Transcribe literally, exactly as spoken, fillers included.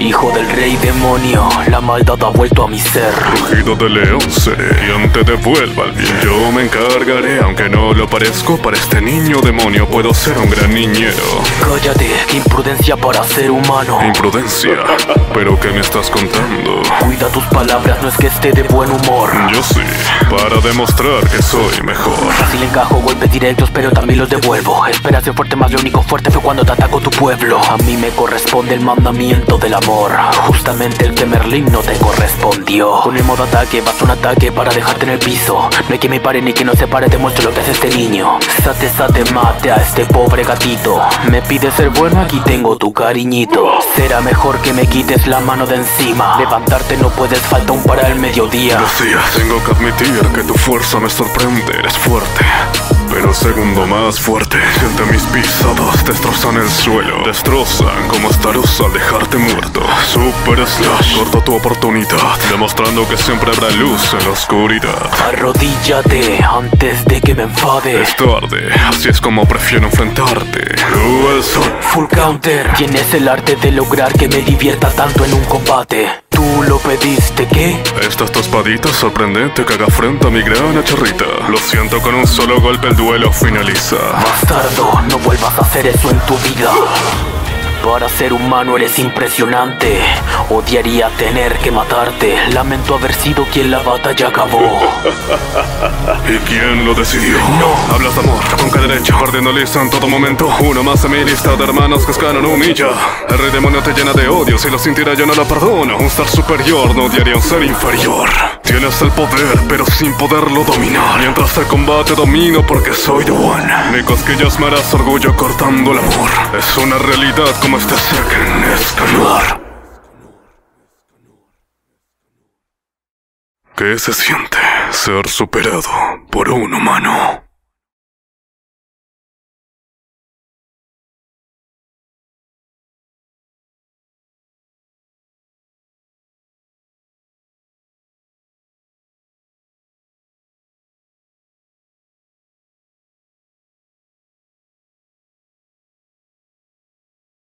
hijo del rey demonio, la maldad ha vuelto a mi ser. Rugido de león seré, quien te devuelva el bien. Yo me encargaré, aunque no lo parezco. Para este niño demonio puedo ser un gran niñero. Cállate, qué imprudencia para ser humano. Imprudencia, ¿pero qué me estás contando? Cuida tus palabras, no es que esté de buen humor. Yo sí, para demostrar que soy mejor. Así le encajo golpes directos, pero también los devuelvo. Esperas ser fuerte, más lo único fuerte fue cuando te atacó tu pueblo. A mí me corresponde el mandamiento del amor, justamente el que Merlín no te correspondió. Con el modo ataque, basta un ataque para dejarte en el piso. No hay que me pare ni que no se pare, te muestro lo que hace este niño. Sate, sate, mate a este pobre gatito. Me pides ser bueno, aquí tengo tu cariñito. Será mejor que me quites la mano de encima. Levantarte no puedes, falta un para el mediodía. Lucía, tengo que admitir que tu fuerza me sorprende, eres fuerte. Pero segundo más fuerte, siente mis pisadas, destrozan el suelo. Destrozan como estaros al dejarte muerto. Super Slash, corta tu oportunidad, demostrando que siempre habrá luz en la oscuridad. Arrodíllate antes de que me enfade. Es tarde, así es como prefiero enfrentarte. Tú el sol. Full counter. Tienes el arte de lograr que me divierta tanto en un combate. ¿Tú lo pediste, qué? Esta es tu espadita sorprendente que haga frente a mi gran hacharrita. Lo siento, con un solo golpe el duelo finaliza. Bastardo, no vuelvas a hacer eso en tu vida. Para ser humano eres impresionante. Odiaría tener que matarte. Lamento haber sido quien la batalla acabó. ¿Y quién lo decidió? No. Hablas de amor, ¿con qué derecho? Perdiendo lista en todo momento. Uno más en mi lista de hermanos que escalan humilla. El rey demonio te llena de odio. Si lo sintiera yo no lo perdono. Un ser superior no odiaría a un ser inferior. Tienes el poder, pero sin poderlo dominar. Mientras el combate domino porque soy the one. Ni cosquillas me harás orgullo cortando el amor. Es una realidad como este Seken Escanor. ¿Qué se siente ser superado por un humano?